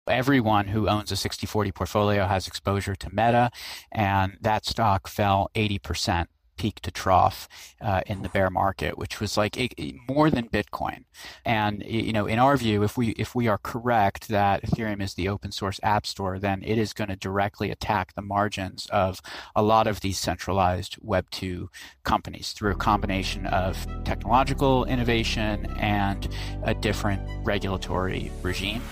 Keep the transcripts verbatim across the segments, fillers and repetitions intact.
Everyone who owns a sixty forty portfolio has exposure to Meta, and that stock fell eighty percent peak to trough uh, in the bear market, which was like a, a, more than Bitcoin. And you know, in our view, if we if we are correct that Ethereum is the open source app store, then it is going to directly attack the margins of a lot of these centralized Web two companies through a combination of technological innovation and a different regulatory regime.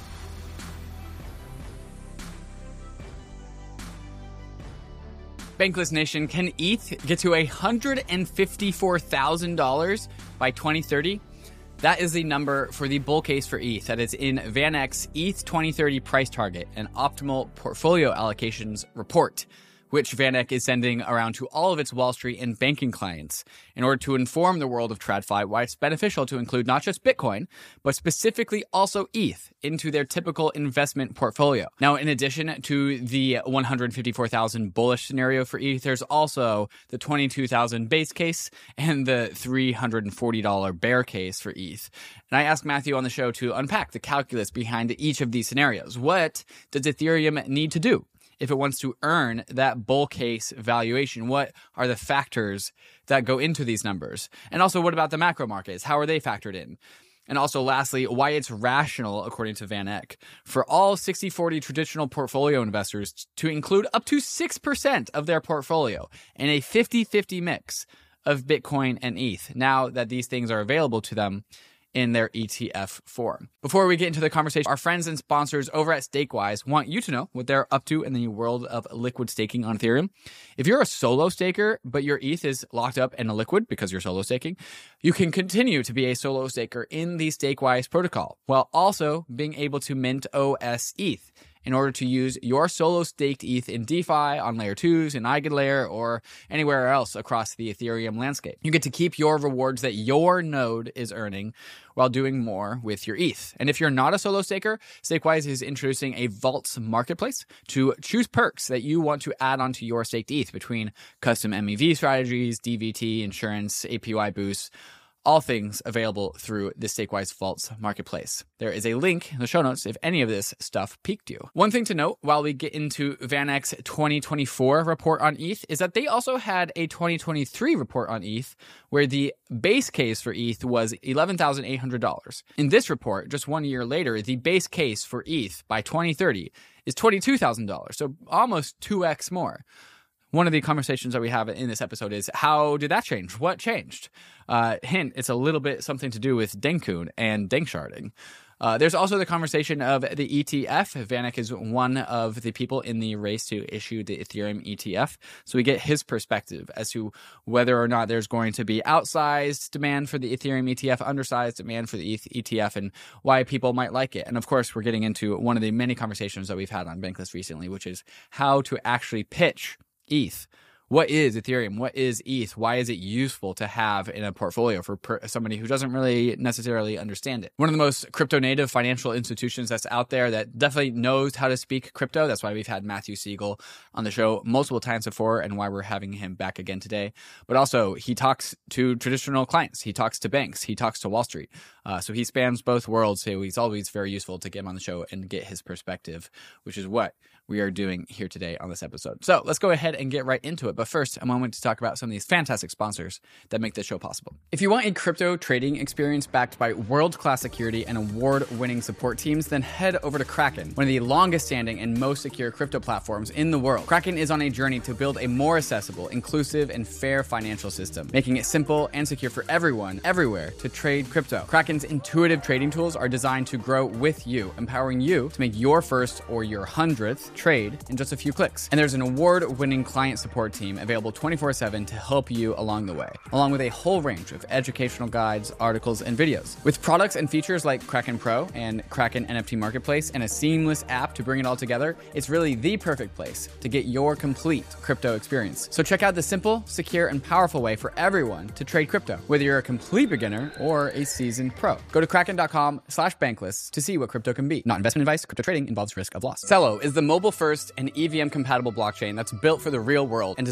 Bankless Nation, can E T H get to one hundred fifty-four thousand dollars by twenty thirty? That is the number for the bull case for E T H. That is in VanEck's E T H twenty thirty price target and optimal portfolio allocations report, which VanEck is sending around to all of its Wall Street and banking clients in order to inform the world of TradFi why it's beneficial to include not just Bitcoin, but specifically also E T H into their typical investment portfolio. Now, in addition to the one hundred fifty-four thousand bullish scenario for E T H, there's also the twenty-two thousand base case and the three hundred forty dollars bear case for E T H. And I asked Matthew on the show to unpack the calculus behind each of these scenarios. What does Ethereum need to do if it wants to earn that bull case valuation? What are the factors that go into these numbers? And also, what about the macro markets? How are they factored in? And also, lastly, why it's rational, according to VanEck, for all sixty forty traditional portfolio investors to include up to six percent of their portfolio in a fifty-fifty mix of Bitcoin and E T H, now that these things are available to them in their E T F form. Before we get into the conversation, our friends and sponsors over at Stakewise want you to know what they're up to in the world of liquid staking on Ethereum. If you're a solo staker, but your E T H is locked up in a liquid because you're solo staking, you can continue to be a solo staker in the Stakewise protocol, while also being able to mint O S E T H in order to use your solo staked E T H in DeFi, on layer twos, in EigenLayer, or anywhere else across the Ethereum landscape. You get to keep your rewards that your node is earning while doing more with your E T H. And if you're not a solo staker, Stakewise is introducing a Vaults marketplace to choose perks that you want to add onto your staked E T H between custom M E V strategies, D V T, insurance, A P Y boosts, all things available through the Stakewise Vaults marketplace. There is a link in the show notes if any of this stuff piqued you. One thing to note while we get into VanEck's twenty twenty-four report on E T H is that they also had a twenty twenty-three report on E T H where the base case for E T H was eleven thousand eight hundred dollars. In this report, just one year later, the base case for E T H by twenty thirty is twenty-two thousand dollars, so almost two x more. One of the conversations that we have in this episode is, how did that change? What changed? Uh, hint, it's a little bit something to do with Denkun and Denksharding. Uh, there's also the conversation of the E T F. VanEck is one of the people in the race to issue the Ethereum E T F. So we get his perspective as to whether or not there's going to be outsized demand for the Ethereum E T F, undersized demand for the E T F, and why people might like it. And of course, we're getting into one of the many conversations that we've had on Bankless recently, which is how to actually pitch E T H. What is Ethereum? What is E T H? Why is it useful to have in a portfolio for per- somebody who doesn't really necessarily understand it? One of the most crypto native financial institutions that's out there that definitely knows how to speak crypto. That's why we've had Matthew Siegel on the show multiple times before, and why we're having him back again today. But also, he talks to traditional clients. He talks to banks. He talks to Wall Street. Uh, so he spans both worlds. So he's always very useful to get him on the show and get his perspective, which is what we are doing here today on this episode. So let's go ahead and get right into it. But first, a moment to talk about some of these fantastic sponsors that make this show possible. If you want a crypto trading experience backed by world-class security and award-winning support teams, then head over to Kraken, one of the longest-standing and most secure crypto platforms in the world. Kraken is on a journey to build a more accessible, inclusive, and fair financial system, making it simple and secure for everyone, everywhere, to trade crypto. Kraken's intuitive trading tools are designed to grow with you, empowering you to make your first or your hundredth trade in just a few clicks. And there's an award-winning client support team available twenty-four seven to help you along the way, along with a whole range of educational guides, articles, and videos. With products and features like Kraken Pro and Kraken N F T Marketplace and a seamless app to bring it all together, it's really the perfect place to get your complete crypto experience. So check out the simple, secure, and powerful way for everyone to trade crypto, whether you're a complete beginner or a seasoned pro. Go to kraken.com slash bankless to see what crypto can be. Not investment advice. Crypto trading involves risk of loss. Celo is the mobile-first and E V M-compatible blockchain that's built for the real world and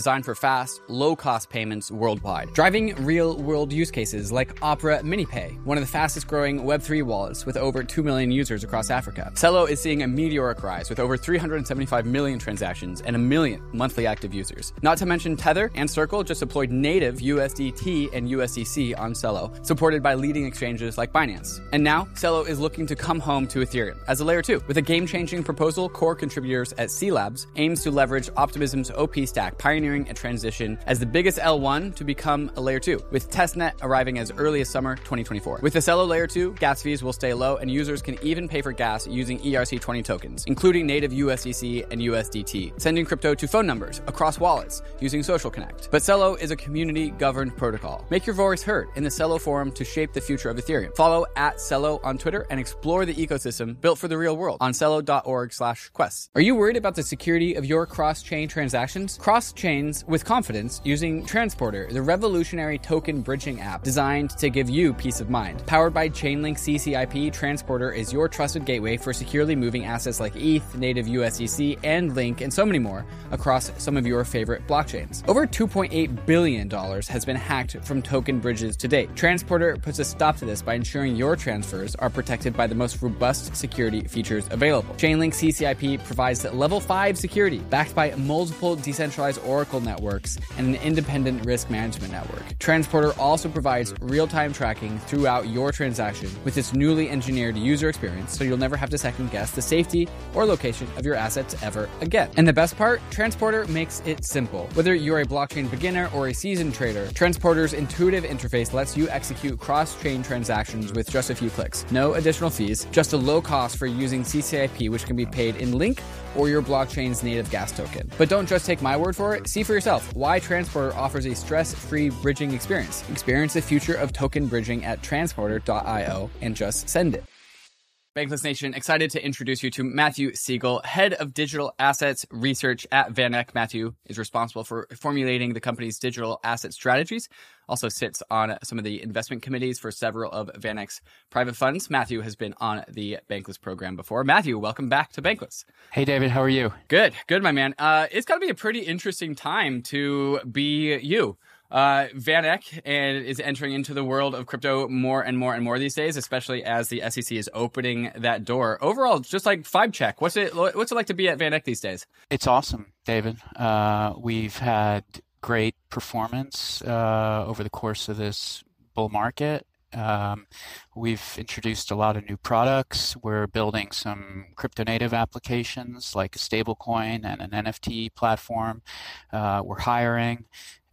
designed for fast, low-cost payments worldwide, driving real-world use cases like Opera MiniPay, one of the fastest-growing Web three wallets with over two million users across Africa. Celo is seeing a meteoric rise with over three hundred seventy-five million transactions and a million monthly active users. Not to mention Tether and Circle just deployed native U S D T and U S D C on Celo, supported by leading exchanges like Binance. And now, Celo is looking to come home to Ethereum as a layer two. With a game-changing proposal, core contributors at C Labs aims to leverage Optimism's O P stack, pioneering a transition as the biggest L one to become a layer two, with testnet arriving as early as summer twenty twenty-four. With the Celo layer two, gas fees will stay low and users can even pay for gas using E R C twenty tokens, including native U S D C and U S D T, sending crypto to phone numbers across wallets using Social Connect. But Celo is a community-governed protocol. Make your voice heard in the Celo forum to shape the future of Ethereum. Follow at Celo on Twitter and explore the ecosystem built for the real world on celo.org slash quests. Are you worried about the security of your cross-chain transactions? Cross chains with confidence using Transporter, the revolutionary token bridging app designed to give you peace of mind. Powered by Chainlink C C I P, Transporter is your trusted gateway for securely moving assets like E T H, native U S D C, and Link, and so many more across some of your favorite blockchains. Over two point eight billion dollars has been hacked from token bridges to date. Transporter puts a stop to this by ensuring your transfers are protected by the most robust security features available. Chainlink C C I P provides level five security, backed by multiple decentralized Oracle networks and an independent risk management network. Transporter also provides real-time tracking throughout your transaction with its newly engineered user experience, so you'll never have to second-guess the safety or location of your assets ever again. And the best part, Transporter makes it simple. Whether you're a blockchain beginner or a seasoned trader, Transporter's intuitive interface lets you execute cross-chain transactions with just a few clicks. No additional fees, just a low cost for using C C I P, which can be paid in Link or your blockchain's native gas token. But don't just take my word for it. See for yourself why Transporter offers a stress-free bridging experience. Experience the future of token bridging at transporter dot io and just send it. Bankless Nation, excited to introduce you to Matthew Siegel, Head of Digital Assets Research at VanEck. Matthew is responsible for formulating the company's digital asset strategies, also sits on some of the investment committees for several of VanEck's private funds. Matthew has been on the Bankless program before. Matthew, welcome back to Bankless. Hey, David, how are you? Good, good, my man. Uh, it's got to be a pretty interesting time to be you. Uh, VanEck and is entering into the world of crypto more and more and more these days, especially as the S E C is opening that door. Overall, just like vibe check. What's it What's it like to be at VanEck these days? It's awesome, David. Uh, we've had great performance uh, over the course of this bull market. Um, we've introduced a lot of new products. We're building some crypto native applications like a stablecoin and an N F T platform. Uh, we're hiring.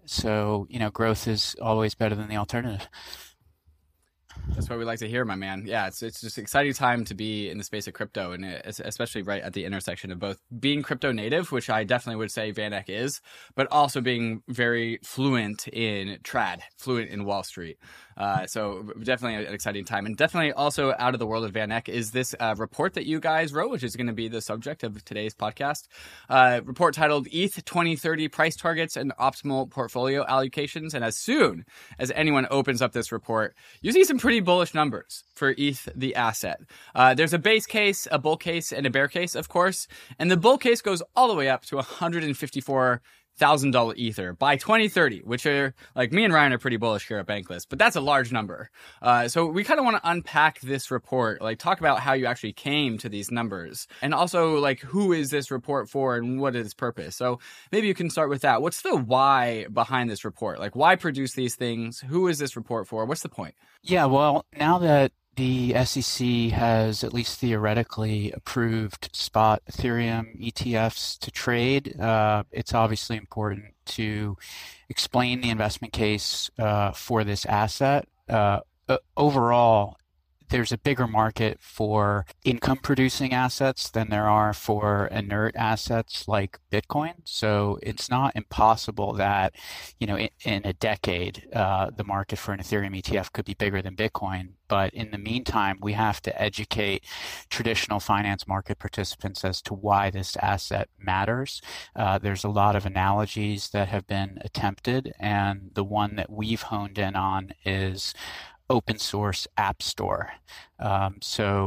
So, you know, growth is always better than the alternative. That's what we like to hear, my man. Yeah, it's it's just an exciting time to be in the space of crypto, and especially right at the intersection of both being crypto native, which I definitely would say VanEck is, but also being very fluent in trad, fluent in Wall Street. Uh, so definitely an exciting time. And definitely also out of the world of VanEck is this uh, report that you guys wrote, which is going to be the subject of today's podcast. Uh, report titled E T H twenty thirty Price Targets and Optimal Portfolio Allocations. And as soon as anyone opens up this report, you see some pretty bullish numbers for E T H, the asset. Uh, there's a base case, a bull case, and a bear case, of course. And the bull case goes all the way up to one hundred fifty-four thousand dollars Ether by twenty thirty, which are, like, me and Ryan are pretty bullish here at Bankless, but that's a large number. Uh, so we kind of want to unpack this report, like talk about how you actually came to these numbers, and also like who is this report for and what is its purpose. So maybe you can start with that. What's the why behind this report? Like, why produce these things? Who is this report for? What's the point? Yeah, well, now that the S E C has at least theoretically approved spot Ethereum E T Fs to trade, uh, it's obviously important to explain the investment case uh, for this asset. Uh, overall, there's a bigger market for income-producing assets than there are for inert assets like Bitcoin. So it's not impossible that, you know, in, in a decade, uh, the market for an Ethereum E T F could be bigger than Bitcoin. But in the meantime, we have to educate traditional finance market participants as to why this asset matters. Uh, there's a lot of analogies that have been attempted, and the one that we've honed in on is open source app store. Um, so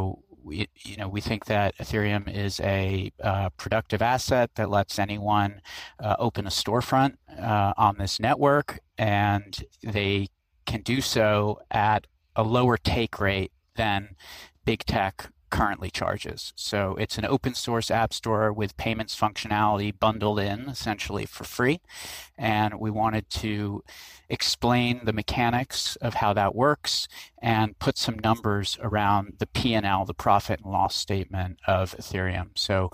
we, you know, we think that Ethereum is a uh, productive asset that lets anyone uh, open a storefront uh, on this network, and they can do so at a lower take rate than big tech currently charges. So it's an open source app store with payments functionality bundled in essentially for free. And we wanted to explain the mechanics of how that works and put some numbers around the P and L, the profit and loss statement of Ethereum. So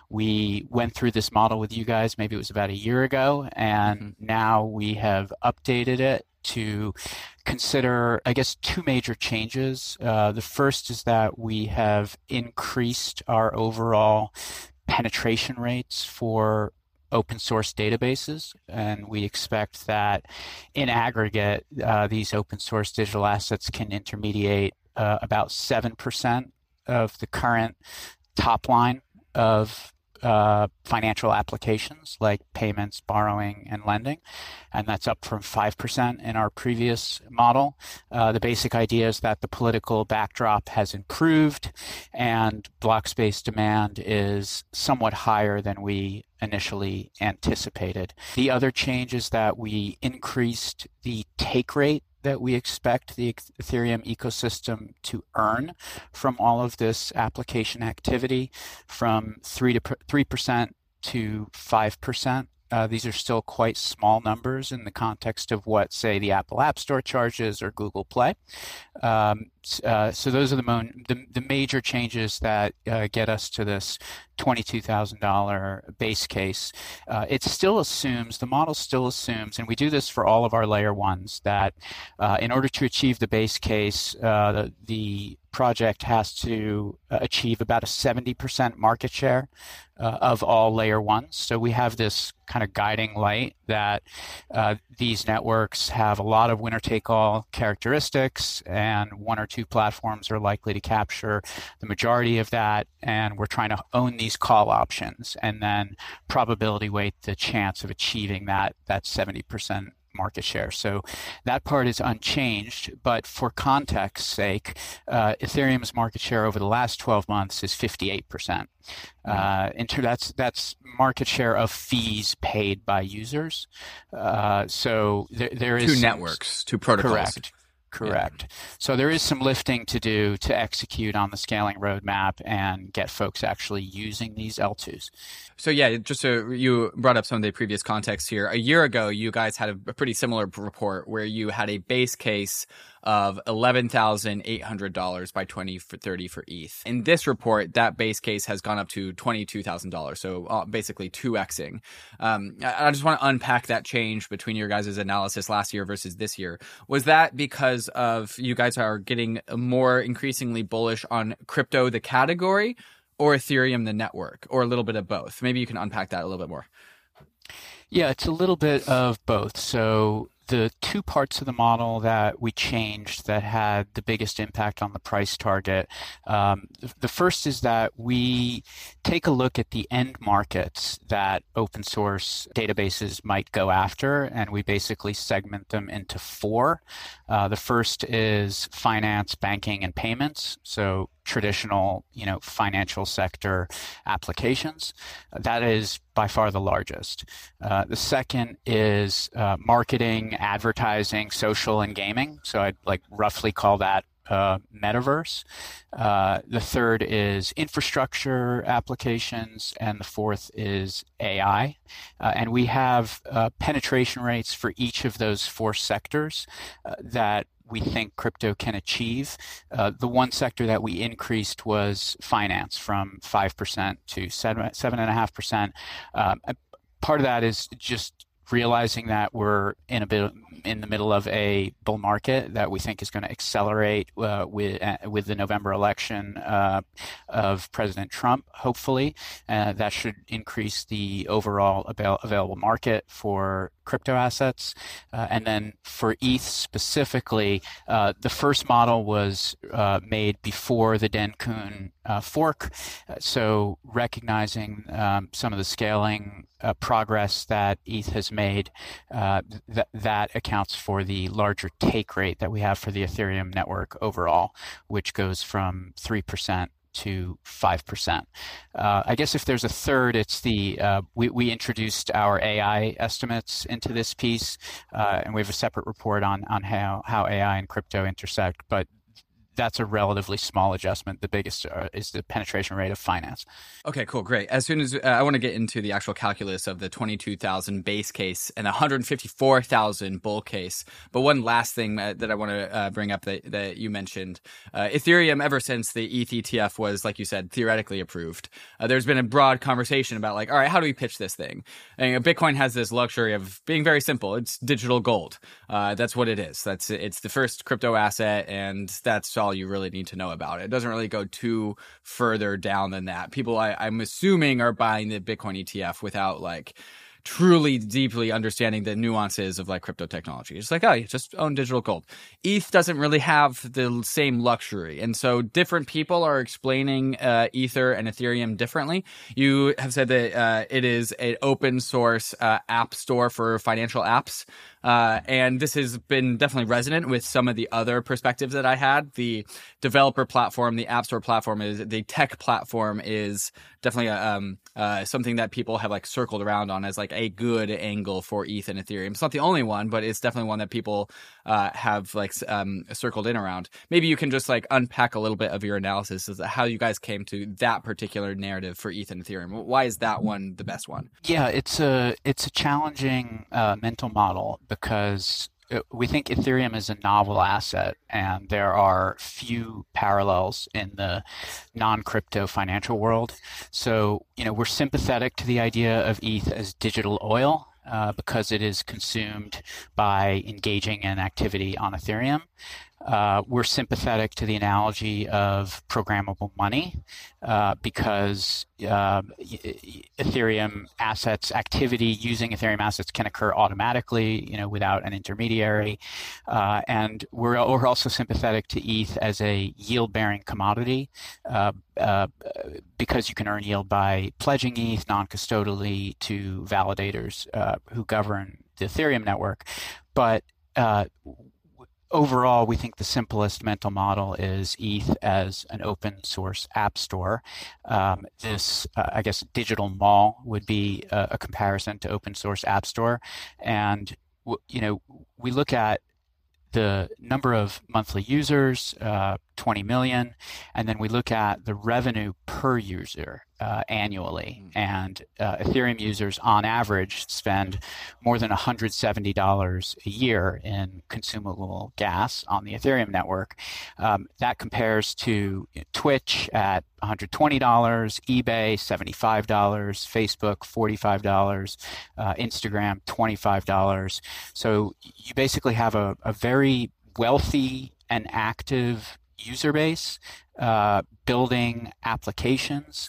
we went through this model with you guys, maybe it was about a year ago, and mm-hmm. now we have updated it to consider, I guess, two major changes. Uh, the first is that we have increased our overall penetration rates for open source databases, and we expect that in aggregate, uh, these open source digital assets can intermediate uh, about seven percent of the current top line of Uh, financial applications like payments, borrowing, and lending, and that's up from five percent in our previous model. Uh, the basic idea is that the political backdrop has improved and block space demand is somewhat higher than we initially anticipated. The other change is that we increased the take rate that we expect the Ethereum ecosystem to earn from all of this application activity from three to three percent to five percent. Uh, these are still quite small numbers in the context of what, say, the Apple App Store charges or Google Play. Um, uh, so those are the, mon- the, the major changes that uh, get us to this twenty-two thousand dollars base case. Uh, it still assumes, the model still assumes, and we do this for all of our layer ones, that uh, in order to achieve the base case, uh, the, the project has to achieve about a seventy percent market share uh, of all layer ones. So we have this kind of guiding light that uh, these networks have a lot of winner-take-all characteristics, and one or two platforms are likely to capture the majority of that, and we're trying to own these call options and then probability weight the chance of achieving that that seventy percent market share. So that part is unchanged, but for context's sake, uh, Ethereum's market share over the last twelve months is fifty-eight percent. Uh, into, that's that's market share of fees paid by users. Uh, so there, there is two some, networks, two protocols. Correct. Correct. Yeah. So there is some lifting to do to execute on the scaling roadmap and get folks actually using these L twos. So yeah, just so you brought up some of the previous context here. A year ago, you guys had a pretty similar report where you had a base case of eleven thousand eight hundred dollars by twenty thirty for E T H. In this report, that base case has gone up to twenty-two thousand dollars, so uh, basically two Xing. Um, I, I just want to unpack that change between your guys' analysis last year versus this year. Was that because of you guys are getting more increasingly bullish on crypto, the category, or Ethereum, the network, or a little bit of both? Maybe you can unpack that a little bit more. Yeah, it's a little bit of both. So the two parts of the model that we changed that had the biggest impact on the price target, um, the, the first is that we take a look at the end markets that open source databases might go after, and we basically segment them into four. Uh, the first is finance, banking, and payments. So traditional, you know, financial sector applications. That is by far the largest. Uh, the second is uh, marketing, advertising, social, and gaming. So I'd like roughly call that uh, metaverse. Uh, the third is infrastructure applications, and the fourth is A I. Uh, and we have uh, penetration rates for each of those four sectors uh, that we think crypto can achieve. Uh, the one sector that we increased was finance from five percent to seven, seven point five percent. Um, part of that is just realizing that we're in a bit in the middle of a bull market that we think is going to accelerate uh, with uh, with the November election uh, of President Trump. Hopefully, uh, that should increase the overall avail- available market for crypto assets. Uh, and then for E T H specifically, uh, the first model was uh, made before the Dencun uh, fork. Uh, so recognizing um, some of the scaling uh, progress that E T H has made, uh, th- that accounts for the larger take rate that we have for the Ethereum network overall, which goes from three percent to five percent. Uh, I guess if there's a third, it's the uh, we, we introduced our A I estimates into this piece, uh, and we have a separate report on on how, how A I and crypto intersect, but that's a relatively small adjustment. The biggest uh, is the penetration rate of finance. Okay, cool, great. As soon as uh, I want to get into the actual calculus of the twenty-two thousand base case and the one hundred fifty-four thousand bull case. But one last thing that, that I want to uh, bring up that, that you mentioned, uh, Ethereum, ever since the E T H E T F was, like you said, theoretically approved, uh, there's been a broad conversation about like, all right, how do we pitch this thing? And, you know, Bitcoin has this luxury of being very simple. It's digital gold. Uh, that's what it is. That's it's the first crypto asset, and that's all you really need to know about it. It doesn't really go too further down than that. People, I, I'm assuming, are buying the Bitcoin E T F without like truly deeply understanding the nuances of like crypto technology. It's like, oh, you just own digital gold. E T H doesn't really have the same luxury. And so different people are explaining uh, Ether and Ethereum differently. You have said that uh, it is an open source uh, app store for financial apps. Uh, and this has been definitely resonant with some of the other perspectives that I had. The developer platform, the app store platform, is the tech platform is definitely a, um, uh, something that people have like circled around on as like a good angle for E T H and Ethereum. It's not the only one, but it's definitely one that people uh, have like um, circled in around. Maybe you can just like unpack a little bit of your analysis as to how you guys came to that particular narrative for E T H and Ethereum. Why is that one the best one? Yeah, it's a it's a challenging uh, mental model, because we think Ethereum is a novel asset, and there are few parallels in the non-crypto financial world. So, you know, we're sympathetic to the idea of E T H as digital oil, uh, because it is consumed by engaging in activity on Ethereum. Uh, we're sympathetic to the analogy of programmable money, uh, because uh, Ethereum assets, activity using Ethereum assets can occur automatically, you know, without an intermediary. Uh, and we're, we're also sympathetic to E T H as a yield-bearing commodity, uh, uh, because you can earn yield by pledging E T H non-custodially to validators uh, who govern the Ethereum network. But uh, overall, we think the simplest mental model is E T H as an open source app store. Um, this, uh, I guess, digital mall would be a, a comparison to open source app store. And, you know, we look at the number of monthly users, uh, twenty million, and then we look at the revenue per user uh, annually. And uh, Ethereum users on average spend more than one hundred seventy dollars a year in consumable gas on the Ethereum network. Um, that compares to Twitch at one hundred twenty dollars, eBay seventy-five dollars, Facebook forty-five dollars, uh, Instagram twenty-five dollars. So you basically have a, a very wealthy and active user base uh, building applications,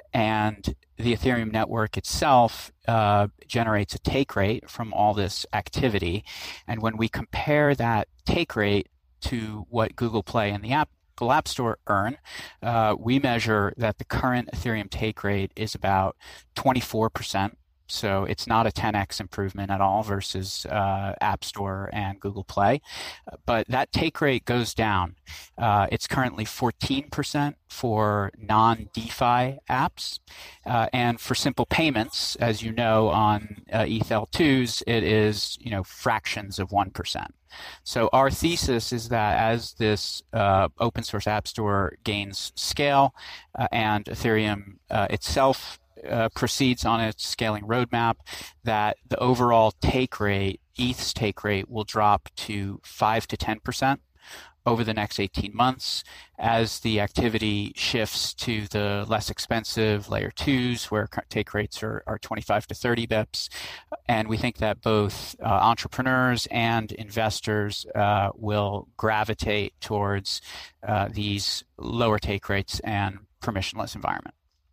and the Ethereum network itself uh, generates a take rate from all this activity. And when we compare that take rate to what Google Play and the app Apple App Store earn, uh, we measure that the current Ethereum take rate is about twenty-four percent. So it's not a ten x improvement at all versus uh, App Store and Google Play. But that take rate goes down. Uh, it's currently fourteen percent for non-DeFi apps. Uh, and for simple payments, as you know, on uh, E T H L twos, it is, you know, fractions of one percent. So our thesis is that as this uh, open source app store gains scale uh, and Ethereum uh, itself Uh, proceeds on its scaling roadmap, that the overall take rate, E T H's take rate, will drop to five to ten percent over the next eighteen months as the activity shifts to the less expensive layer twos, where take rates are, are twenty-five to thirty bips. And we think that both uh, entrepreneurs and investors uh, will gravitate towards uh, these lower take rates and permissionless environment.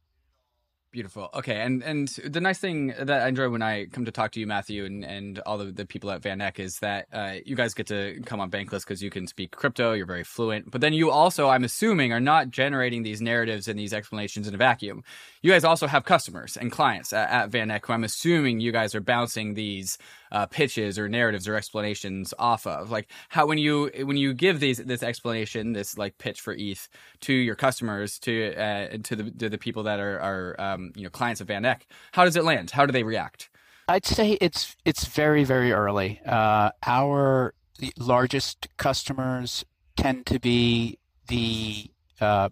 Beautiful. Okay. And and the nice thing that I enjoy when I come to talk to you, Matthew, and, and all the, the people at Van Eck is that uh, you guys get to come on Bankless because you can speak crypto, you're very fluent. But then you also, I'm assuming, are not generating these narratives and these explanations in a vacuum. You guys also have customers and clients at, at Van Eck, who I'm assuming you guys are bouncing these uh, pitches or narratives or explanations off of? Like how when you when you give these this explanation, this like pitch for E T H to your customers, to uh, to the to the people that are are um, you know clients of Van Eck, how does it land? How do they react? I'd say it's it's very, very early. Uh, our largest customers tend to be the uh,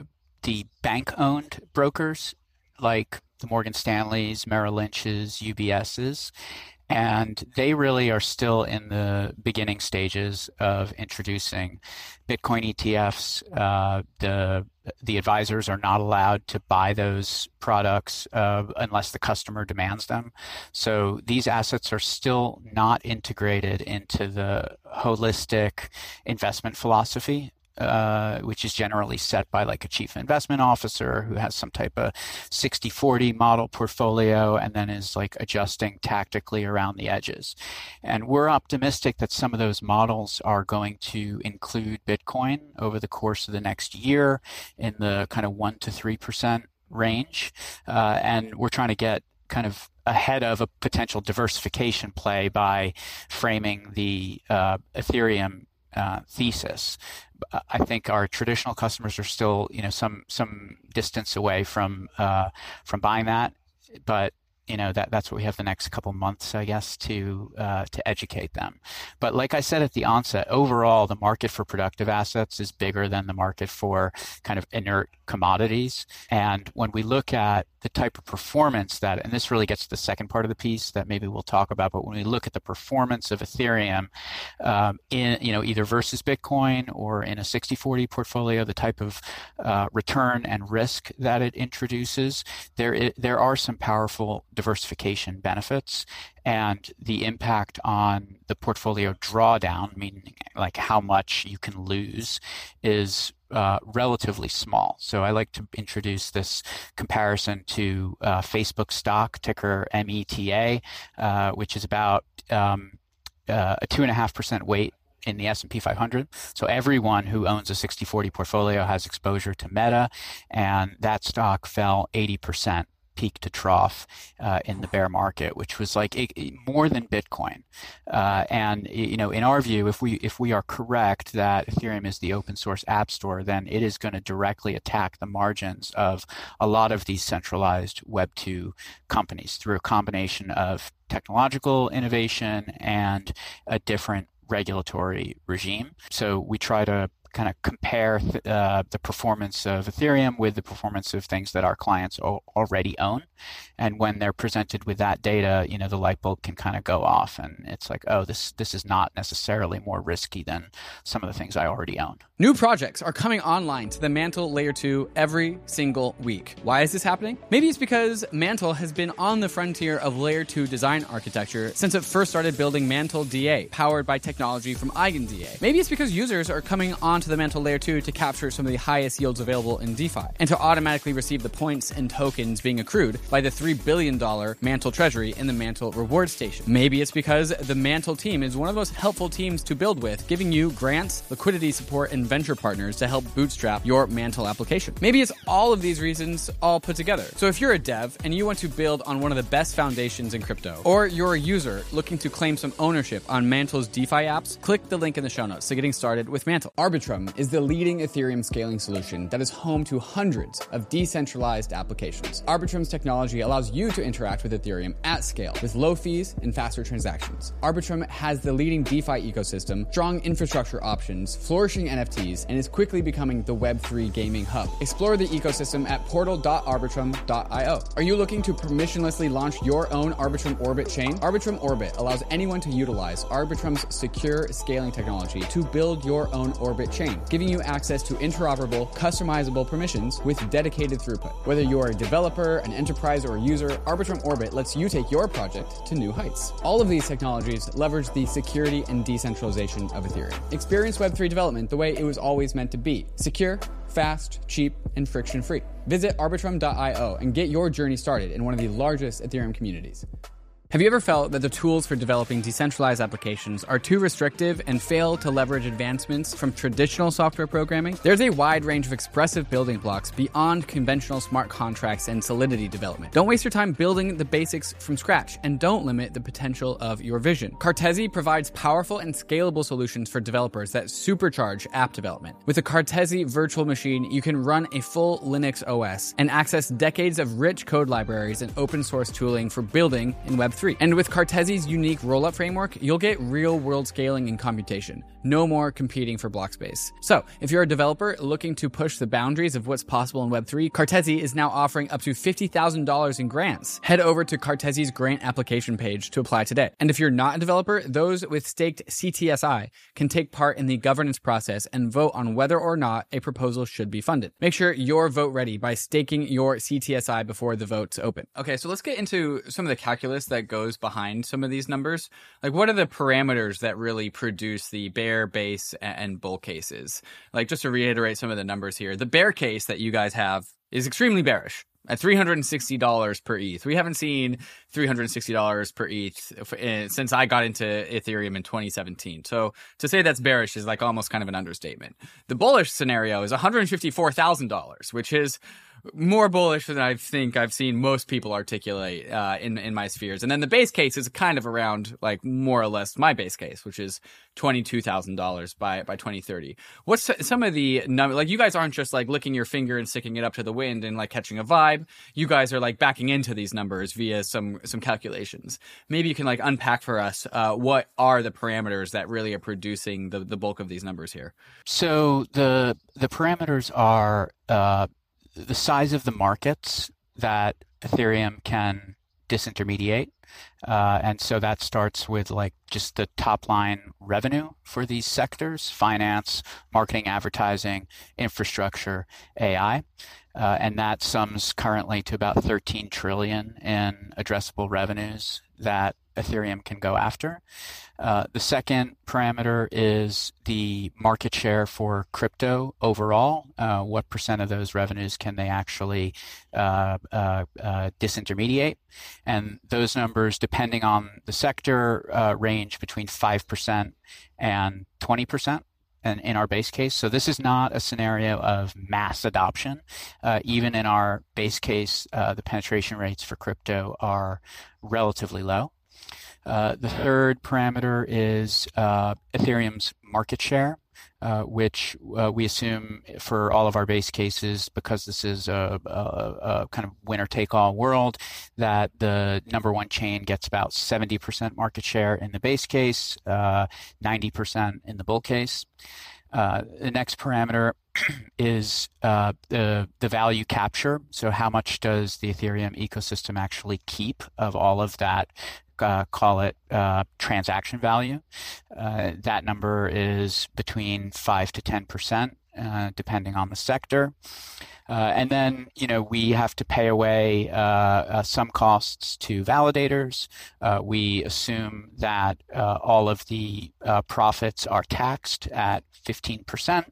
the bank-owned brokers, like the Morgan Stanleys, Merrill Lynch's, U B S's, and they really are still in the beginning stages of introducing Bitcoin E T Fs. Uh, the the advisors are not allowed to buy those products uh, unless the customer demands them. So these assets are still not integrated into the holistic investment philosophy, Uh, which is generally set by like a chief investment officer who has some type of sixty forty model portfolio and then is like adjusting tactically around the edges. And we're optimistic that some of those models are going to include Bitcoin over the course of the next year in the kind of one to three percent range. Uh, and we're trying to get kind of ahead of a potential diversification play by framing the uh, Ethereum uh, thesis. I think our traditional customers are still, you know, some some distance away from uh, from buying that, but you know that that's what we have the next couple months, I guess, to uh, to educate them. But like I said at the onset, overall, the market for productive assets is bigger than the market for kind of inert commodities. And when we look at the type of performance that, and this really gets to the second part of the piece that maybe we'll talk about, but when we look at the performance of Ethereum um, in, you know, either versus Bitcoin or in a sixty forty portfolio, the type of uh, return and risk that it introduces, there is, there are some powerful diversification benefits, and the impact on the portfolio drawdown, meaning like how much you can lose, is Uh, relatively small. So I like to introduce this comparison to uh, Facebook stock, ticker M E T A, uh, which is about um, uh, a two and a half percent weight in the S and P five hundred. So everyone who owns a sixty forty portfolio has exposure to Meta, and that stock fell eighty percent peak to trough uh, in the bear market, which was like it, it, more than Bitcoin. Uh, and you know, in our view, if we if we are correct that Ethereum is the open source app store, then it is going to directly attack the margins of a lot of these centralized Web two companies through a combination of technological innovation and a different regulatory regime. So we try to kind of compare th- uh, the performance of Ethereum with the performance of things that our clients o- already own. And when they're presented with that data, you know, the light bulb can kind of go off, and it's like, oh, this this is not necessarily more risky than some of the things I already own. New projects are coming online to the Mantle Layer two every single week. Why is this happening? Maybe it's because Mantle has been on the frontier of Layer two design architecture since it first started building Mantle D A, powered by technology from EigenDA. Maybe it's because users are coming onto the Mantle Layer two to capture some of the highest yields available in DeFi, and to automatically receive the points and tokens being accrued by the three billion dollars Mantle treasury in the Mantle reward station. Maybe it's because the Mantle team is one of the most helpful teams to build with, giving you grants, liquidity support, and venture partners to help bootstrap your Mantle application. Maybe it's all of these reasons all put together. So if you're a dev and you want to build on one of the best foundations in crypto, or you're a user looking to claim some ownership on Mantle's DeFi apps, click the link in the show notes to getting started with Mantle. Arbitrum is the leading Ethereum scaling solution that is home to hundreds of decentralized applications. Arbitrum's technology allows you to interact with Ethereum at scale with low fees and faster transactions. Arbitrum has the leading DeFi ecosystem, strong infrastructure options, flourishing N F Ts, and is quickly becoming the Web three gaming hub. Explore the ecosystem at portal dot arbitrum dot io. Are you looking to permissionlessly launch your own Arbitrum Orbit chain? Arbitrum Orbit allows anyone to utilize Arbitrum's secure scaling technology to build your own Orbit chain, giving you access to interoperable, customizable permissions with dedicated throughput. Whether you're a developer, an enterprise, or a user, Arbitrum Orbit lets you take your project to new heights. All of these technologies leverage the security and decentralization of Ethereum. Experience Web three development the way it was always meant to be: secure, fast, cheap, and friction-free. Visit arbitrum dot io and get your journey started in one of the largest Ethereum communities. Have you ever felt that the tools for developing decentralized applications are too restrictive and fail to leverage advancements from traditional software programming? There's a wide range of expressive building blocks beyond conventional smart contracts and Solidity development. Don't waste your time building the basics from scratch, and don't limit the potential of your vision. Cartesi provides powerful and scalable solutions for developers that supercharge app development. With the Cartesi virtual machine, you can run a full Linux O S and access decades of rich code libraries and open source tooling for building in Web three. And with Cartesi's unique rollup framework, you'll get real-world scaling and computation. No more competing for block space. So, if you're a developer looking to push the boundaries of what's possible in Web three, Cartesi is now offering up to fifty thousand dollars in grants. Head over to Cartesi's grant application page to apply today. And if you're not a developer, those with staked C T S I can take part in the governance process and vote on whether or not a proposal should be funded. Make sure you're vote ready by staking your C T S I before the votes open. Okay, so let's get into some of the calculus that goes behind some of these numbers. Like, what are the parameters that really produce the bear, base, and bull cases? Like, just to reiterate some of the numbers here, the bear case that you guys have is extremely bearish at three hundred sixty dollars per E T H. We haven't seen three hundred sixty dollars per E T H since I got into Ethereum in twenty seventeen. So to say that's bearish is like almost kind of an understatement. The bullish scenario is one hundred fifty-four thousand dollars, which is more bullish than I think I've seen most people articulate uh, in in my spheres. And then the base case is kind of around like more or less my base case, which is twenty-two thousand dollars by by twenty thirty. What's some of the numbers? Like, you guys aren't just like licking your finger and sticking it up to the wind and like catching a vibe. You guys are like backing into these numbers via some some calculations. Maybe you can like unpack for us uh, what are the parameters that really are producing the the bulk of these numbers here. So the the parameters are uh, the size of the markets that Ethereum can disintermediate. Uh, and so that starts with like just the top line revenue for these sectors: finance, marketing, advertising, infrastructure, A I. Uh, and that sums currently to about thirteen trillion in addressable revenues that Ethereum can go after. Uh, the second parameter is the market share for crypto overall. Uh, what percent of those revenues can they actually uh, uh, uh, disintermediate? And those numbers, depending on the sector, uh, range between five percent and twenty percent. And in our base case. So this is not a scenario of mass adoption. Uh, even in our base case, uh, the penetration rates for crypto are relatively low. Uh, the third parameter is uh, Ethereum's market share, uh, which uh, we assume for all of our base cases, because this is a, a, a kind of winner-take-all world, that the number one chain gets about seventy percent market share in the base case, uh, ninety percent in the bull case. Uh, the next parameter is uh, the the value capture. So how much does the Ethereum ecosystem actually keep of all of that? Uh, call it uh, transaction value. Uh, that number is between five to ten percent, uh, depending on the sector. Uh, and then, you know, we have to pay away uh, uh, some costs to validators. Uh, we assume that uh, all of the uh, profits are taxed at fifteen percent.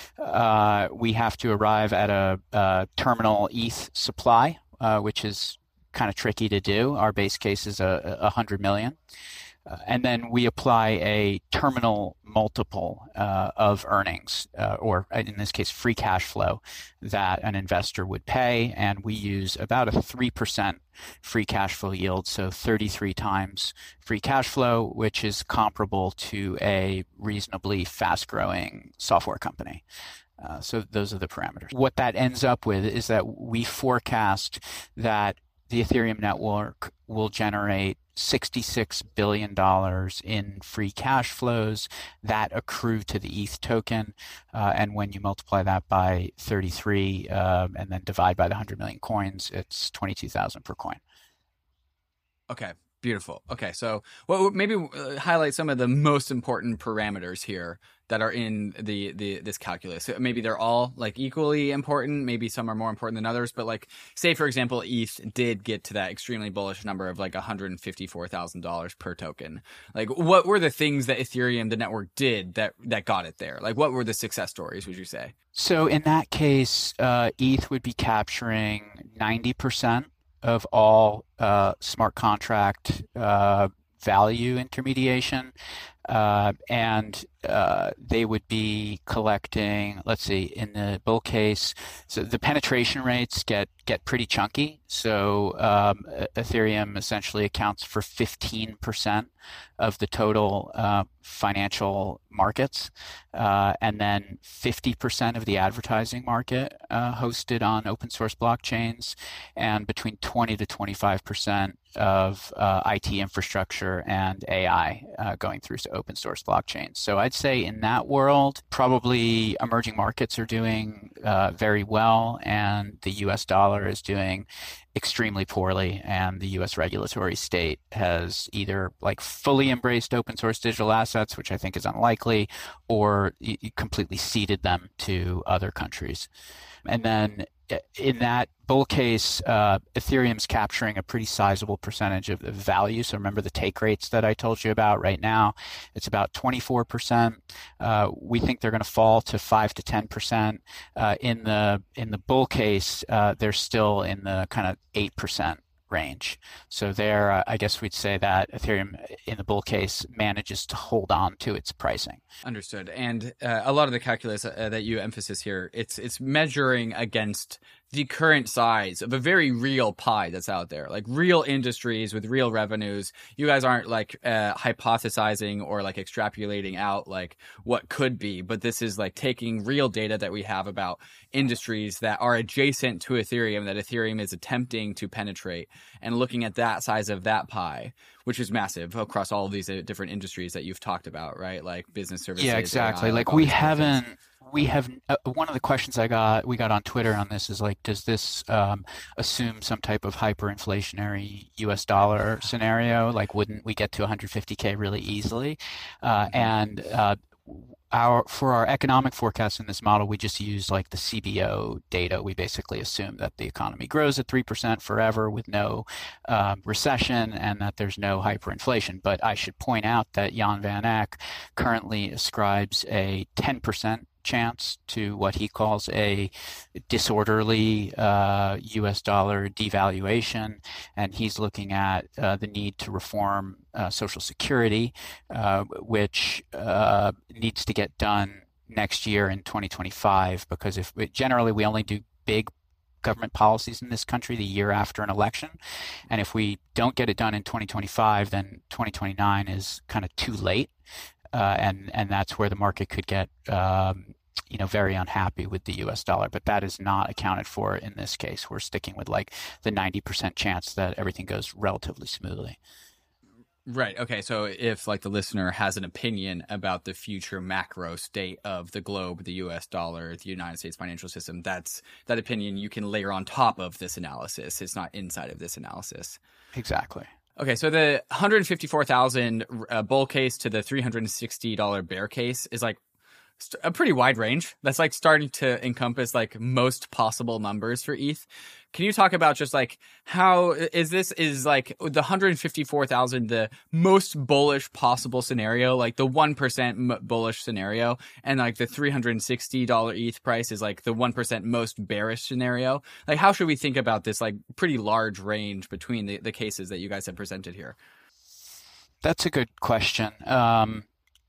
Uh, we have to arrive at a, a terminal E T H supply, uh, which is kind of tricky to do. Our base case is a, a hundred million. Uh, and then we apply a terminal multiple uh, of earnings, uh, or in this case, free cash flow that an investor would pay. And we use about a three percent free cash flow yield, so thirty-three times free cash flow, which is comparable to a reasonably fast-growing software company. Uh, so those are the parameters. What that ends up with is that we forecast that the Ethereum network will generate sixty-six billion dollars in free cash flows that accrue to the E T H token. Uh, and when you multiply that by thirty-three uh, and then divide by the one hundred million coins, it's twenty-two thousand per coin. Okay, beautiful. Okay, so well, maybe uh, highlight some of the most important parameters here that are in the, the this calculus. Maybe they're all like equally important. Maybe some are more important than others. But like, say for example, E T H did get to that extremely bullish number of like one hundred fifty-four thousand dollars per token. Like, what were the things that Ethereum, the network, did that that got it there? Like, what were the success stories, would you say? So in that case, uh, E T H would be capturing ninety percent of all uh, smart contract uh, value intermediation. Uh, and uh, they would be collecting, let's see, in the bull case, so the penetration rates get, get pretty chunky. So um, Ethereum essentially accounts for fifteen percent of the total uh, financial markets, uh, and then fifty percent of the advertising market uh, hosted on open source blockchains, and between twenty to twenty-five percent of uh, I T infrastructure and A I uh, going through open source blockchains. So I'd say in that world, probably emerging markets are doing uh, very well, and the U S dollar is doing extremely poorly, and the U S regulatory state has either like fully embraced open source digital assets, which I think is unlikely, or completely ceded them to other countries. And then in that bull case, uh, Ethereum's capturing a pretty sizable percentage of the value. So remember the take rates that I told you about right now, it's about twenty-four percent. Uh, we think they're going to fall to five to ten percent. Uh, in the in the bull case, uh, they're still in the kind of eight percent range. So there, uh, I guess we'd say that Ethereum in the bull case manages to hold on to its pricing. Understood. And uh, a lot of the calculus uh, that you emphasize here, it's it's measuring against the current size of a very real pie that's out there, like real industries with real revenues. You guys aren't like uh, hypothesizing or like extrapolating out like what could be, but this is like taking real data that we have about industries that are adjacent to Ethereum, that Ethereum is attempting to penetrate, and looking at that size of that pie, which is massive across all of these different industries that you've talked about, right? Like business services. Yeah, exactly. A I, like, like we haven't, we have, uh, one of the questions I got, we got on Twitter on this is like, does this um, assume some type of hyperinflationary U S dollar scenario? Like, wouldn't we get to one hundred fifty K really easily? Uh, and uh, Our, for our economic forecast in this model, we just use like the C B O data. We basically assume that the economy grows at three percent forever with no um, recession, and that there's no hyperinflation. But I should point out that Jan van Eck currently ascribes a ten percent chance to what he calls a disorderly uh, U S dollar devaluation, and he's looking at uh, the need to reform uh, Social Security, uh, which uh, needs to get done next year in twenty twenty-five, because if generally we only do big government policies in this country the year after an election, and if we don't get it done in twenty twenty-five, then twenty twenty-nine is kind of too late. Uh, and and that's where the market could get um, you know very unhappy with the U S dollar. But that is not accounted for in this case. We're sticking with like the ninety percent chance that everything goes relatively smoothly. Right. Okay. So if like the listener has an opinion about the future macro state of the globe, the U S dollar, the United States financial system, that's that opinion you can layer on top of this analysis. It's not inside of this analysis. Exactly. Okay, so the one hundred fifty-four thousand uh, bull case to the three hundred sixty dollars bear case is like st- a pretty wide range. That's like starting to encompass like most possible numbers for E T H. Can you talk about just like how is this is like the one hundred fifty-four thousand the most bullish possible scenario, like the one percent m- bullish scenario, and like the three hundred sixty dollars E T H price is like the one percent most bearish scenario? Like, how should we think about this like pretty large range between the, the cases that you guys have presented here? That's a good question. Um,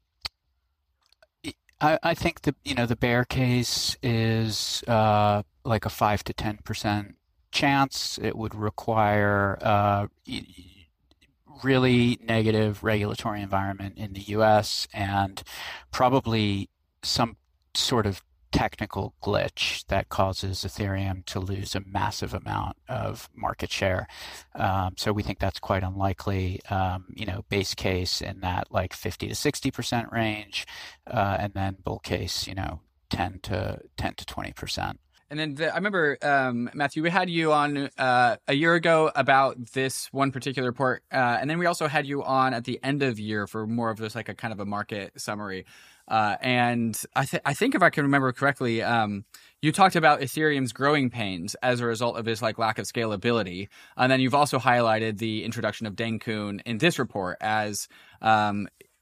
I, I think the you know the bear case is uh, like a five to ten percent chance. It would require uh, really negative regulatory environment in the U S and probably some sort of technical glitch that causes Ethereum to lose a massive amount of market share. Um, so we think that's quite unlikely. Um, you know, base case in that like fifty to sixty percent range, uh, and then bull case, you know, ten to twenty percent. And then the, I remember, um, Matthew, we had you on uh, a year ago about this one particular report. Uh, and then we also had you on at the end of year for more of just like a kind of a market summary. Uh, and I, th- I think if I can remember correctly, um, you talked about Ethereum's growing pains as a result of its like lack of scalability. And then you've also highlighted the introduction of Denkun in this report as um,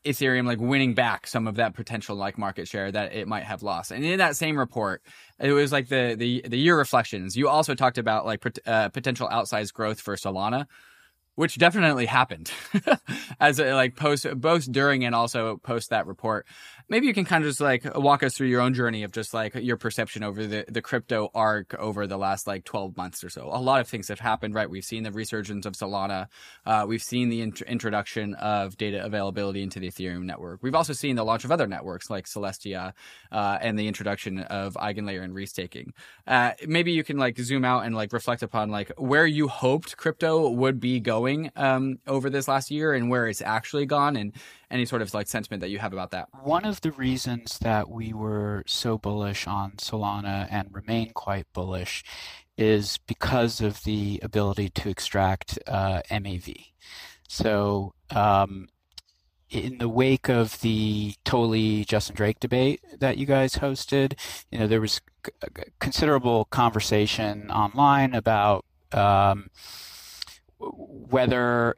Ethereum like winning back some of that potential like market share that it might have lost. And in that same report, it was like the the the year reflections. You also talked about like uh, potential outsized growth for Solana, which definitely happened as a, like post both during and also post that report. Maybe you can kind of just like walk us through your own journey of just like your perception over the, the crypto arc over the last like twelve months or so. A lot of things have happened, right? We've seen the resurgence of Solana. Uh, we've seen the int- introduction of data availability into the Ethereum network. We've also seen the launch of other networks like Celestia uh, and the introduction of Eigenlayer and restaking. Uh, maybe you can like zoom out and like reflect upon like where you hoped crypto would be going um, over this last year and where it's actually gone, and any sort of like sentiment that you have about that. One of the reasons that we were so bullish on Solana and remain quite bullish is because of the ability to extract uh, M A V. So um, in the wake of the Tolley Justin Drake debate that you guys hosted, you know, there was c- considerable conversation online about um, whether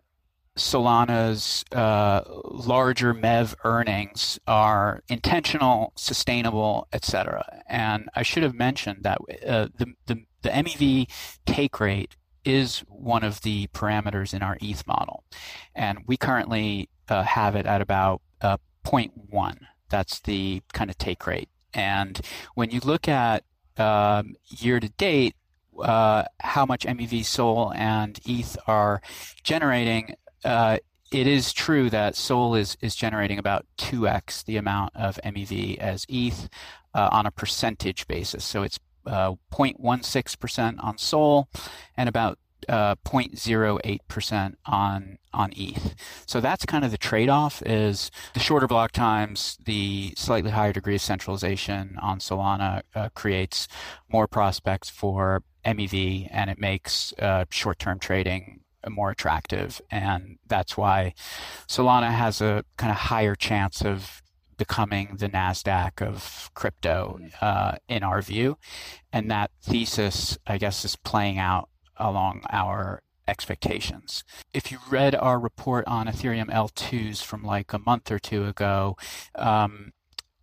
Solana's uh, larger M E V earnings are intentional, sustainable, et cetera. And I should have mentioned that uh, the, the the M E V take rate is one of the parameters in our E T H model, and we currently uh, have it at about uh, zero point one. That's the kind of take rate. And when you look at um, year to date, uh, how much M E V Sol and E T H are generating. Uh, it is true that Sol is, is generating about two x the amount of M E V as E T H uh, on a percentage basis. So it's uh, zero point one six percent on Sol and about uh, zero point zero eight percent on on E T H. So that's kind of the trade-off, is the shorter block times, the slightly higher degree of centralization on Solana uh, creates more prospects for M E V, and it makes uh, short-term trading more attractive, and that's why Solana has a kind of higher chance of becoming the NASDAQ of crypto uh, in our view, and that thesis, I guess, is playing out along our expectations. If you read our report on Ethereum L twos from like a month or two ago, um,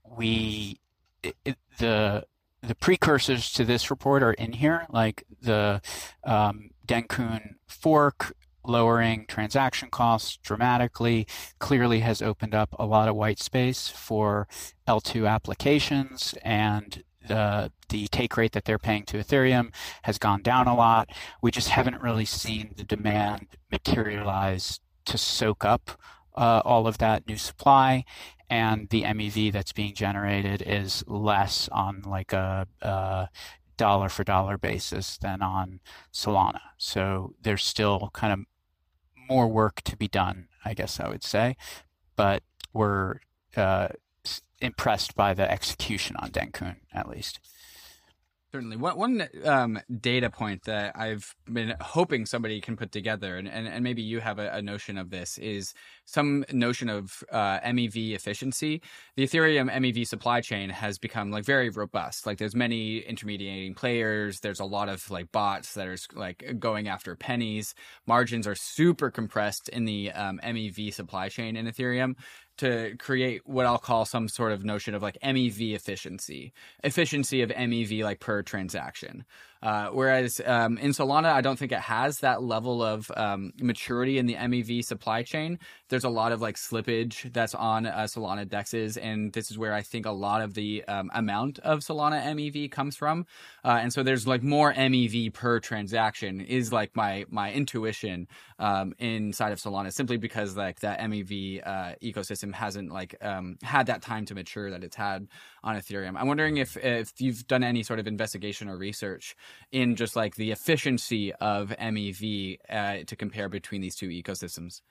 we it, it, the the precursors to this report are in here, like the um, Dencun fork lowering transaction costs dramatically, clearly has opened up a lot of white space for L two applications, and the the take rate that they're paying to Ethereum has gone down a lot. We just haven't really seen the demand materialize to soak up uh, all of that new supply, and the M E V that's being generated is less on like a, a dollar for dollar basis than on Solana. So there's still kind of more work to be done, I guess I would say, but we're uh, impressed by the execution on Dencun, at least. Certainly. One, one um, data point that I've been hoping somebody can put together, and, and, and maybe you have a, a notion of this, is some notion of uh, M E V efficiency. The Ethereum M E V supply chain has become like very robust. Like there's many intermediating players. There's a lot of like bots that are like going after pennies. Margins are super compressed in the um, M E V supply chain in Ethereum, to create what I'll call some sort of notion of like M E V efficiency, efficiency of M E V like per transaction. Uh, whereas um, in Solana, I don't think it has that level of um, maturity in the M E V supply chain. There's a lot of like slippage that's on uh, Solana dexes, and this is where I think a lot of the um, amount of Solana M E V comes from. Uh, and so there's like more M E V per transaction is like my my intuition um, inside of Solana, simply because like that M E V uh, ecosystem hasn't like um, had that time to mature that it's had on Ethereum. I'm wondering if if you've done any sort of investigation or research in just like the efficiency of M E V uh, to compare between these two ecosystems.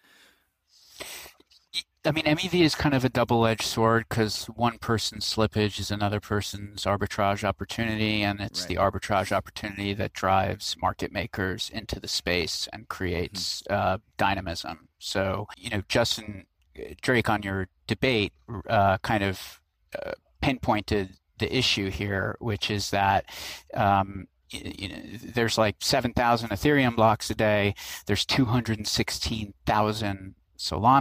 I mean, M E V is kind of a double-edged sword, because one person's slippage is another person's arbitrage opportunity, and it's right. the arbitrage opportunity that drives market makers into the space and creates mm-hmm. uh, dynamism. So, you know, Justin Drake on your debate uh, kind of uh, pinpointed the issue here, which is that um, you know, there's like seven thousand Ethereum blocks a day. There's two hundred sixteen thousand Solana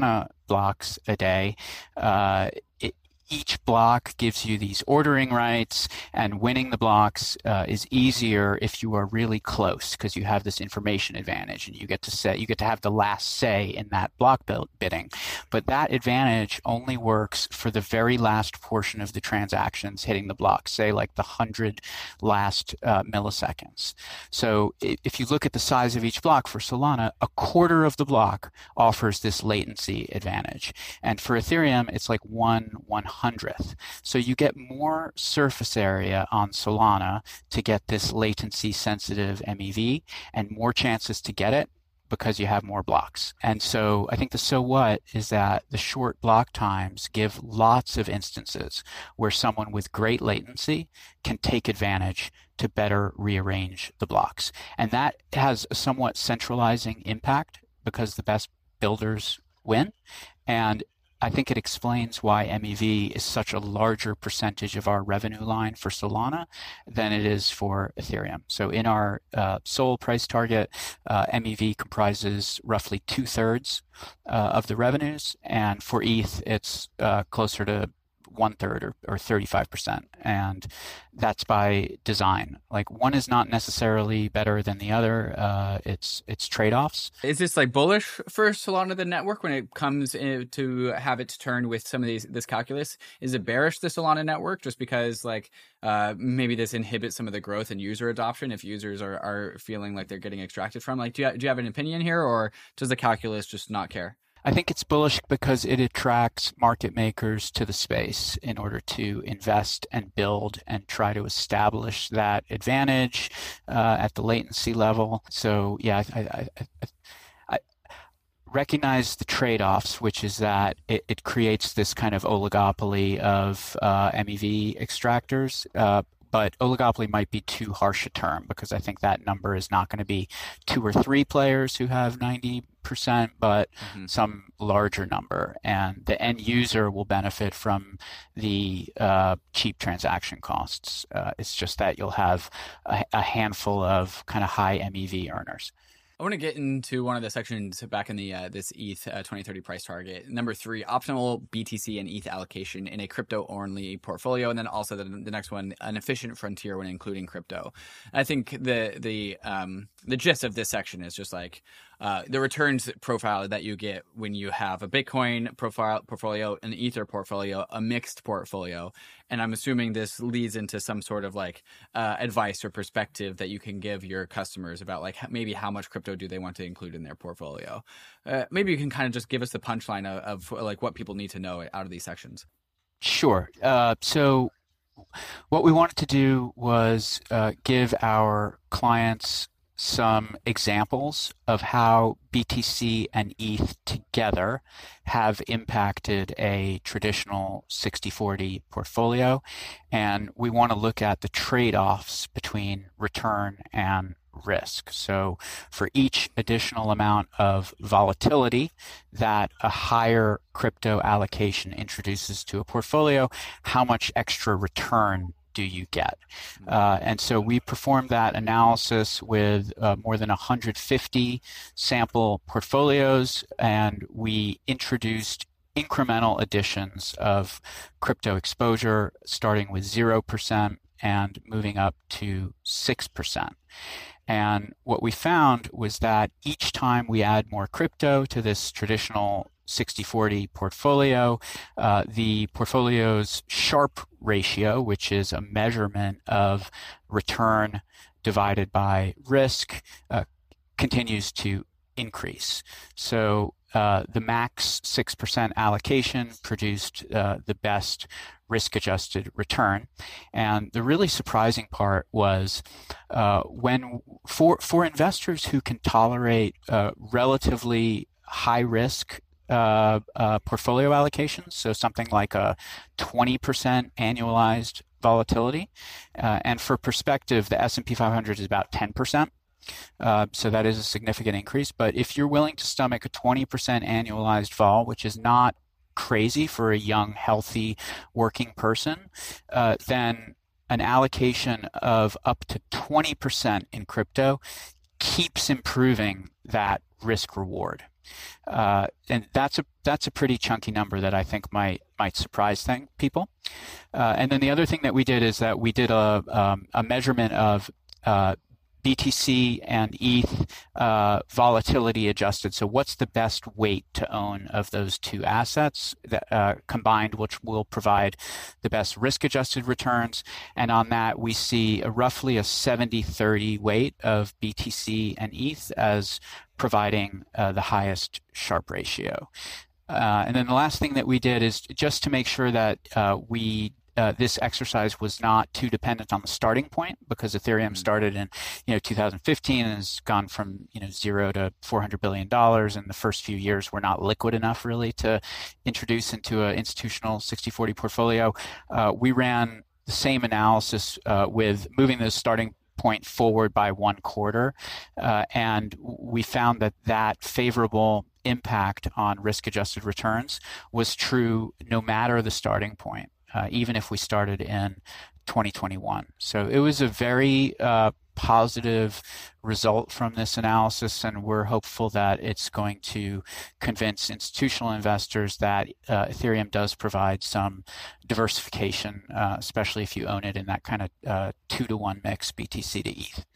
blocks a day. Uh, it, each block gives you these ordering rights, and winning the blocks uh, is easier if you are really close, because you have this information advantage, and you get to say you get to have the last say in that block bidding. But that advantage only works for the very last portion of the transactions hitting the block, say like the hundred last uh, milliseconds. So if you look at the size of each block for Solana, a quarter of the block offers this latency advantage, and for Ethereum, it's like one one hundredth. So you get more surface area on Solana to get this latency sensitive M E V, and more chances to get it because you have more blocks. And so I think the so what is that the short block times give lots of instances where someone with great latency can take advantage to better rearrange the blocks. And that has a somewhat centralizing impact because the best builders win. And I think it explains why M E V is such a larger percentage of our revenue line for Solana than it is for Ethereum. So in our uh, Sol price target, uh, M E V comprises roughly two thirds uh, of the revenues, and for E T H, it's uh, closer to one third or, or thirty-five percent. And that's by design. Like, one is not necessarily better than the other. Uh, it's it's trade-offs. Is this like bullish for Solana, the network, when it comes in to have its turn with some of these this calculus? Is it bearish, the Solana network, just because like uh, maybe this inhibits some of the growth and user adoption if users are, are feeling like they're getting extracted from? Like, do you, do you have an opinion here, or does the calculus just not care? I think it's bullish because it attracts market makers to the space in order to invest and build and try to establish that advantage uh, at the latency level. So yeah, I, I, I, I recognize the trade-offs, which is that it, it creates this kind of oligopoly of uh, M E V extractors. Uh, But oligopoly might be too harsh a term, because I think that number is not going to be two or three players who have ninety percent, but mm-hmm. some larger number. And the end user will benefit from the uh, cheap transaction costs. Uh, it's just that you'll have a, a handful of kind of high M E V earners. I want to get into one of the sections back in the uh, this E T H uh, twenty thirty price target. Number three, optimal B T C and E T H allocation in a crypto-only portfolio, and then also the, the next one, an efficient frontier when including crypto. I think the the um, the gist of this section is just like uh, the returns profile that you get when you have a Bitcoin profile portfolio, an Ether portfolio, a mixed portfolio. And I'm assuming this leads into some sort of like uh, advice or perspective that you can give your customers about like maybe how much crypto do they want to include in their portfolio. Uh, maybe you can kind of just give us the punchline of, of like what people need to know out of these sections. Sure. Uh, so what we wanted to do was uh, give our clients some examples of how B T C and E T H together have impacted a traditional sixty forty portfolio. And we want to look at the trade-offs between return and risk. So for each additional amount of volatility that a higher crypto allocation introduces to a portfolio, how much extra return do you get? Uh, and so we performed that analysis with uh, more than one hundred fifty sample portfolios, and we introduced incremental additions of crypto exposure, starting with zero percent and moving up to six percent. And what we found was that each time we add more crypto to this traditional sixty forty portfolio, uh, the portfolio's Sharpe ratio, which is a measurement of return divided by risk, uh, continues to increase. So uh, the max six percent allocation produced uh, the best risk-adjusted return. And the really surprising part was uh, when for for investors who can tolerate uh, relatively high risk uh, uh, portfolio allocations, so something like a twenty percent annualized volatility, uh, and for perspective, the S and P five hundred is about ten percent. Uh, so that is a significant increase. But if you're willing to stomach a twenty percent annualized vol, which is not crazy for a young, healthy, working person, uh, then an allocation of up to twenty percent in crypto keeps improving that risk reward. Uh, and that's a that's a pretty chunky number that I think might might surprise thing, people. Uh, and then the other thing that we did is that we did a um, a measurement of uh, B T C and E T H uh, volatility adjusted. So what's the best weight to own of those two assets that uh, combined, which will provide the best risk adjusted returns? And on that, we see a roughly a seventy thirty weight of B T C and E T H as providing uh, the highest Sharpe ratio. Uh, and then the last thing that we did is just to make sure that uh, we Uh, this exercise was not too dependent on the starting point, because Ethereum started in, you know, two thousand fifteen and has gone from, you know, zero to four hundred billion dollars. And the first few years were not liquid enough really to introduce into an institutional sixty forty portfolio. Uh, we ran the same analysis uh, with moving the starting point forward by one quarter. Uh, and we found that that favorable impact on risk-adjusted returns was true no matter the starting point. Uh, even if we started in twenty twenty-one. So it was a very uh, positive result from this analysis, and we're hopeful that it's going to convince institutional investors that uh, Ethereum does provide some diversification, uh, especially if you own it in that kind of uh, two to one mix B T C to E T H.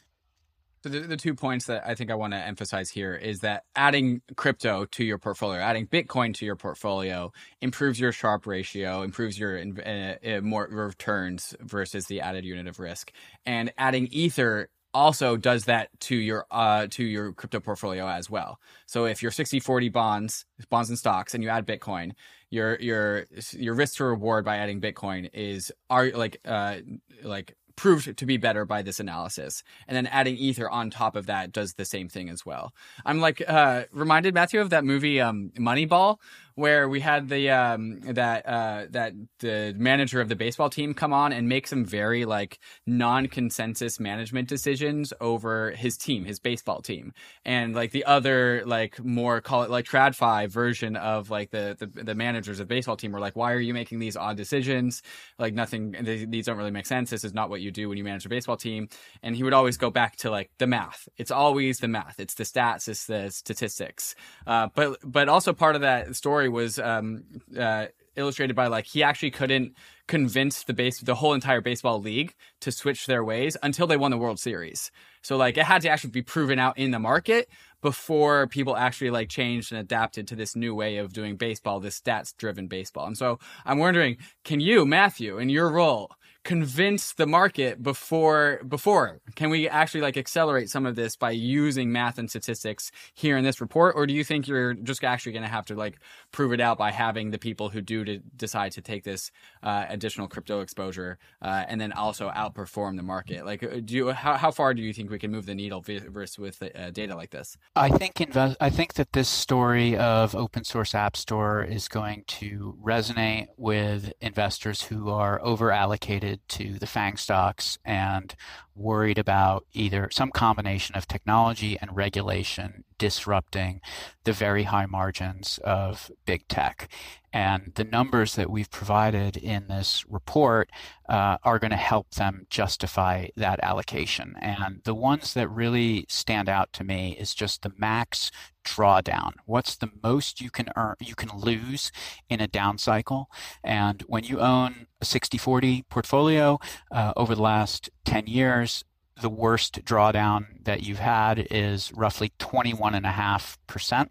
So the, the two points that I think I want to emphasize here is that adding crypto to your portfolio, adding Bitcoin to your portfolio improves your Sharpe ratio, improves your uh, uh, more returns versus the added unit of risk. And adding Ether also does that to your uh, to your crypto portfolio as well. So if you're sixty forty bonds, bonds and stocks, and you add Bitcoin, your your your risk to reward by adding Bitcoin is are like uh, like proved to be better by this analysis. And then adding Ether on top of that does the same thing as well. I'm like uh, reminded, Matthew, of that movie um, Moneyball, where we had the um, that uh, that the manager of the baseball team come on and make some very like non-consensus management decisions over his team, his baseball team, and like the other like more call it like TradFi version of like the the, the managers of the baseball team were like, why are you making these odd decisions? Like nothing, these don't really make sense. This is not what you do when you manage a baseball team. And he would always go back to like the math. It's always the math. It's the stats. It's the statistics. Uh, but but also part of that story was um, uh, illustrated by like he actually couldn't convince the base the whole entire baseball league to switch their ways until they won the World Series. So like it had to actually be proven out in the market before people actually like changed and adapted to this new way of doing baseball, this stats driven baseball. And so I'm wondering, can you, Matthew, in your role, convince the market before before can we actually like accelerate some of this by using math and statistics here in this report? Or do you think you're just actually going to have to like prove it out by having the people who do to decide to take this uh, additional crypto exposure uh, and then also outperform the market? Like, do you how, how far do you think we can move the needle versus with uh, data like this? I think invest, I think that this story of open source app store is going to resonate with investors who are over allocated to the FANG stocks and worried about either some combination of technology and regulation disrupting the very high margins of big tech. And the numbers that we've provided in this report uh, are going to help them justify that allocation. And the ones that really stand out to me is just the max drawdown. What's the most you can earn, you can lose in a down cycle? And when you own a sixty forty portfolio uh, over the last ten years, the worst drawdown that you've had is roughly twenty-one point five percent.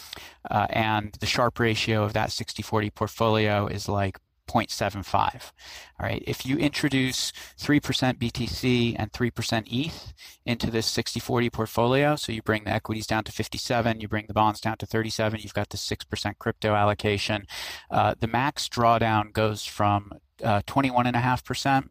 Uh, and the Sharpe ratio of that sixty forty portfolio is like zero point seven five. All right. If you introduce three percent B T C and three percent E T H into this sixty forty portfolio, so you bring the equities down to fifty-seven, you bring the bonds down to thirty-seven, you've got the six percent crypto allocation, uh, the max drawdown goes from uh, twenty-one point five percent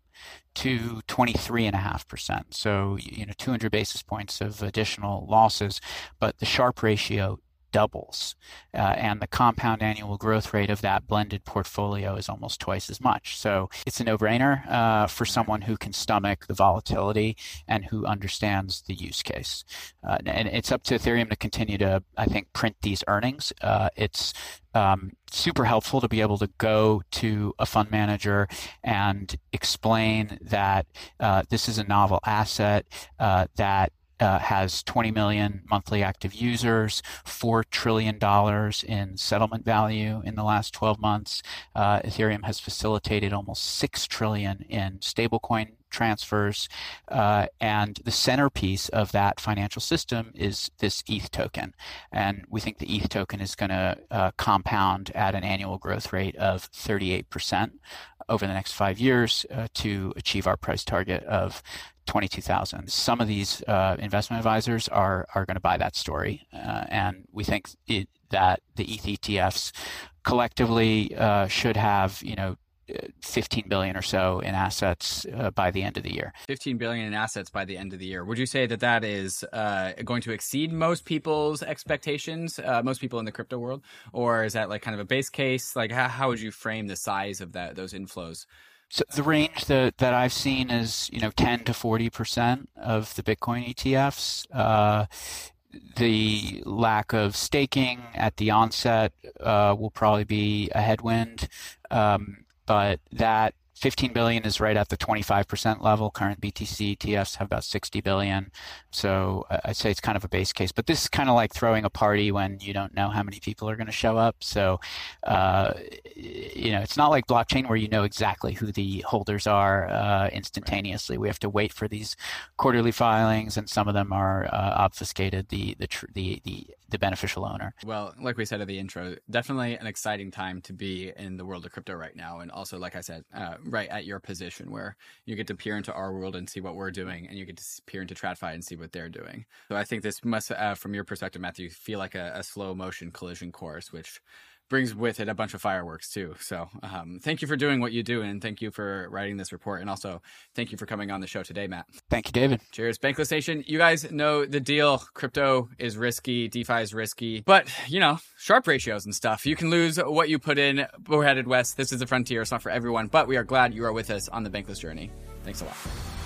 to twenty-three point five percent. So, you know, two hundred basis points of additional losses, but the Sharpe ratio doubles, uh, and the compound annual growth rate of that blended portfolio is almost twice as much. So it's a no-brainer uh, for someone who can stomach the volatility and who understands the use case. Uh, and it's up to Ethereum to continue to, I think, print these earnings. Uh, it's um, super helpful to be able to go to a fund manager and explain that uh, this is a novel asset, uh, that uh, has twenty million monthly active users, four trillion dollars in settlement value in the last twelve months. Uh, Ethereum has facilitated almost six trillion dollars in stablecoin transfers, uh, and the centerpiece of that financial system is this E T H token. And we think the E T H token is going to uh, compound at an annual growth rate of thirty-eight percent over the next five years uh, to achieve our price target of twenty-two thousand. Some of these uh, investment advisors are are going to buy that story, uh, and we think it, that the E T H E T Fs collectively uh, should have, you know, fifteen billion or so in assets uh, by the end of the year. fifteen billion in assets by the end of the year. Would you say that that is uh, going to exceed most people's expectations, uh, most people in the crypto world? Or is that like kind of a base case? Like how, how would you frame the size of that those inflows? So the range that, that I've seen is, you know, ten to forty percent of the Bitcoin E T Fs. Uh, the lack of staking at the onset uh, will probably be a headwind. Um, But that fifteen billion is right at the twenty-five percent level. Current B T C E T Fs have about sixty billion. So I'd say it's kind of a base case. But this is kind of like throwing a party when you don't know how many people are going to show up. So, uh, you know, it's not like blockchain where you know exactly who the holders are uh, instantaneously. We have to wait for these quarterly filings, and some of them are uh, obfuscated the the tr- the the the beneficial owner. Well, like we said at the intro, definitely an exciting time to be in the world of crypto right now. And also, like I said, uh, right at your position where you get to peer into our world and see what we're doing, and you get to peer into TradFi and see what they're doing. So I think this must, uh, from your perspective, Matthew, feel like a, a slow motion collision course, which brings with it a bunch of fireworks too. So um, thank you for doing what you do, and thank you for writing this report. And also thank you for coming on the show today, Matt. Thank you, David. Cheers. Bankless Nation, you guys know the deal. Crypto is risky. DeFi is risky. But, you know, Sharpe ratios and stuff. You can lose what you put in. We're headed west. This is the frontier. It's not for everyone. But we are glad you are with us on the Bankless journey. Thanks a lot.